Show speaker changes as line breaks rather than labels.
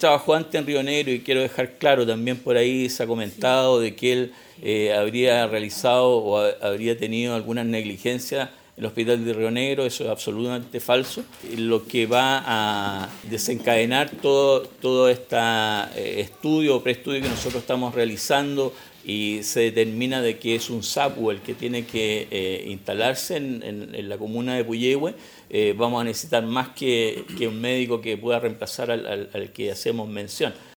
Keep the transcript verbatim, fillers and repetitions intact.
trabajó antes en Río Negro y quiero dejar claro, también por ahí se ha comentado de que él eh, habría realizado o a, habría tenido algunas negligencias en el hospital de Río Negro. Eso es absolutamente falso. Lo que va a desencadenar todo, todo este eh, estudio o preestudio que nosotros estamos realizando y se determina de que es un SAPU el que tiene que eh, instalarse en, en, en la comuna de Puyehue, eh, vamos a necesitar más que, que un médico que pueda reemplazar al, al, al que hacemos mención.